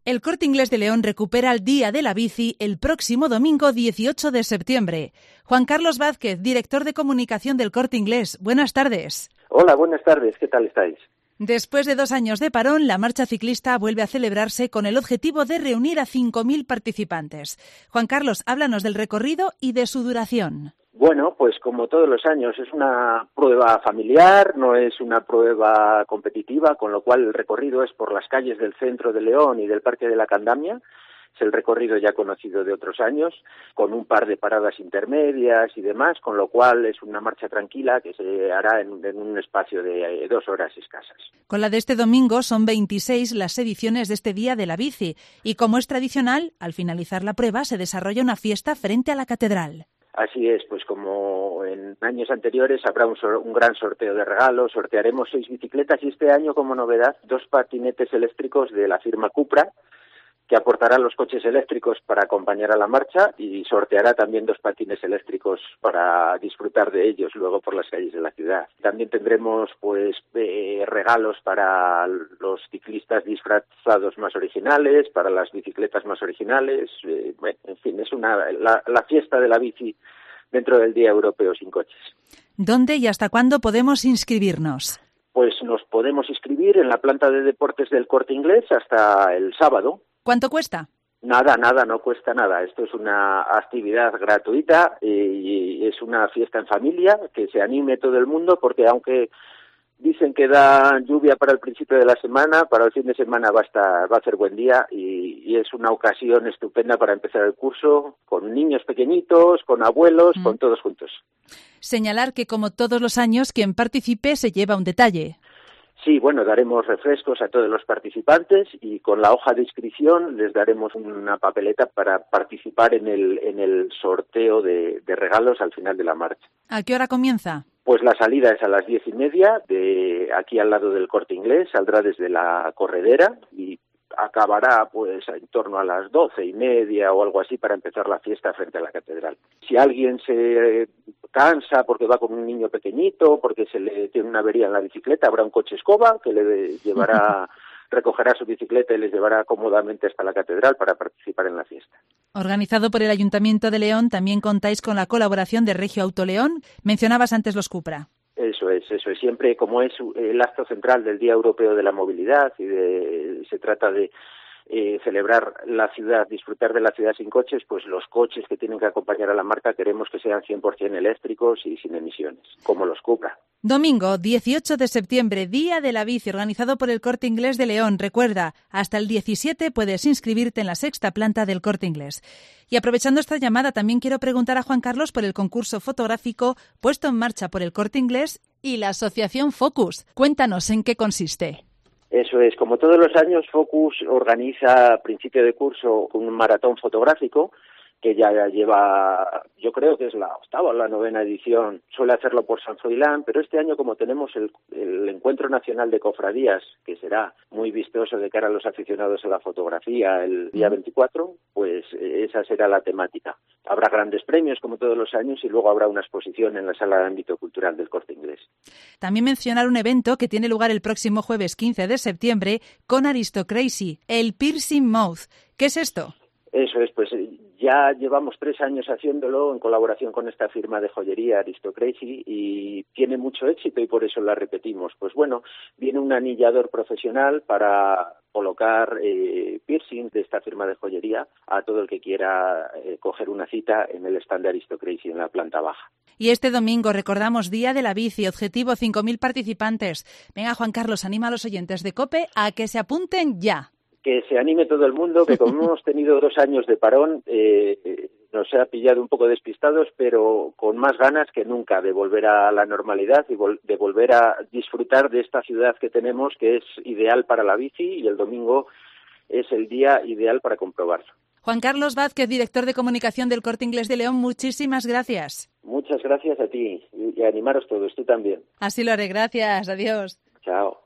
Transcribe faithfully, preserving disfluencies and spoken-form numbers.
El Corte Inglés de León recupera el Día de la Bici el próximo domingo dieciocho de septiembre. Juan Carlos Vázquez, director de comunicación del Corte Inglés. Buenas tardes. Hola, buenas tardes. ¿Qué tal estáis? Después de dos años de parón, la marcha ciclista vuelve a celebrarse con el objetivo de reunir a cinco mil participantes. Juan Carlos, háblanos del recorrido y de su duración. Bueno, pues como todos los años, es una prueba familiar, no es una prueba competitiva, con lo cual el recorrido es por las calles del centro de León y del Parque de la Candamia. Es el recorrido ya conocido de otros años, con un par de paradas intermedias y demás, con lo cual es una marcha tranquila que se hará en, en un espacio de dos horas escasas. Con la de este domingo son veintiséis las ediciones de este Día de la Bici y, como es tradicional, al finalizar la prueba se desarrolla una fiesta frente a la catedral. Así es, pues como en años anteriores habrá un, sor- un gran sorteo de regalos, sortearemos seis bicicletas y este año, como novedad, dos patinetes eléctricos de la firma Cupra, que aportará los coches eléctricos para acompañar a la marcha y sorteará también dos patines eléctricos para disfrutar de ellos luego por las calles de la ciudad. También tendremos pues eh, regalos para los ciclistas disfrazados más originales, para las bicicletas más originales, eh, bueno, en fin, es una la, la fiesta de la bici dentro del Día Europeo sin Coches. ¿Dónde y hasta cuándo podemos inscribirnos? Pues nos podemos inscribir en la planta de deportes del Corte Inglés hasta el sábado. ¿Cuánto cuesta? Nada, nada, no cuesta nada. Esto es una actividad gratuita y es una fiesta en familia, que se anime todo el mundo, porque aunque dicen que da lluvia para el principio de la semana, para el fin de semana va a estar, va a hacer buen día y, y es una ocasión estupenda para empezar el curso con niños pequeñitos, con abuelos, mm. con todos juntos. Señalar que, como todos los años, quien participe se lleva un detalle. Sí, bueno, daremos refrescos a todos los participantes y con la hoja de inscripción les daremos una papeleta para participar en el en el sorteo de, de regalos al final de la marcha. ¿A qué hora comienza? Pues la salida es a las diez y media, de aquí al lado del Corte Inglés, saldrá desde la corredera y acabará pues en torno a las doce y media o algo así para empezar la fiesta frente a la catedral. Si alguien se cansa porque va con un niño pequeñito, porque se le tiene una avería en la bicicleta, habrá un coche escoba que le llevará, recogerá su bicicleta y les llevará cómodamente hasta la catedral para participar en la fiesta. Organizado por el Ayuntamiento de León, también contáis con la colaboración de Regio Auto León. Mencionabas antes los Cupra. Eso es, eso es. Siempre, como es el acto central del Día Europeo de la Movilidad y de, se trata de eh, celebrar la ciudad, disfrutar de la ciudad sin coches, pues los coches que tienen que acompañar a la marca queremos que sean cien por ciento eléctricos y sin emisiones, como los Cupra. Domingo, dieciocho de septiembre, Día de la Bici, organizado por el Corte Inglés de León. Recuerda, hasta el diecisiete puedes inscribirte en la sexta planta del Corte Inglés. Y aprovechando esta llamada, también quiero preguntar a Juan Carlos por el concurso fotográfico puesto en marcha por el Corte Inglés y la asociación Focus. Cuéntanos en qué consiste. Eso es, como todos los años, Focus organiza a principio de curso un maratón fotográfico que ya lleva, yo creo que es la octava o la novena edición, suele hacerlo por San Froilán, pero este año, como tenemos el, el Encuentro Nacional de Cofradías, que será muy vistoso de cara a los aficionados a la fotografía el día veinticuatro, pues esa será la temática. Habrá grandes premios, como todos los años, y luego habrá una exposición en la Sala de Ámbito Cultural del Corte Inglés. También mencionar un evento que tiene lugar el próximo jueves quince de septiembre con Aristocrazy, el Piercing Mouth. ¿Qué es esto? Eso es, pues ya llevamos tres años haciéndolo en colaboración con esta firma de joyería Aristocrazy y tiene mucho éxito y por eso la repetimos. Pues bueno, viene un anillador profesional para colocar eh, piercing de esta firma de joyería a todo el que quiera eh, coger una cita en el stand de Aristocrazy en la planta baja. Y este domingo recordamos Día de la Bici, objetivo cinco mil participantes. Venga, Juan Carlos, anima a los oyentes de COPE a que se apunten ya. Que se anime todo el mundo, que como hemos tenido dos años de parón, eh, nos ha pillado un poco despistados, pero con más ganas que nunca de volver a la normalidad y vol- de volver a disfrutar de esta ciudad que tenemos, que es ideal para la bici, y el domingo es el día ideal para comprobarlo. Juan Carlos Vázquez, director de comunicación del Corte Inglés de León, muchísimas gracias. Muchas gracias a ti y, y animaros todos, tú también. Así lo haré, gracias, adiós. Chao.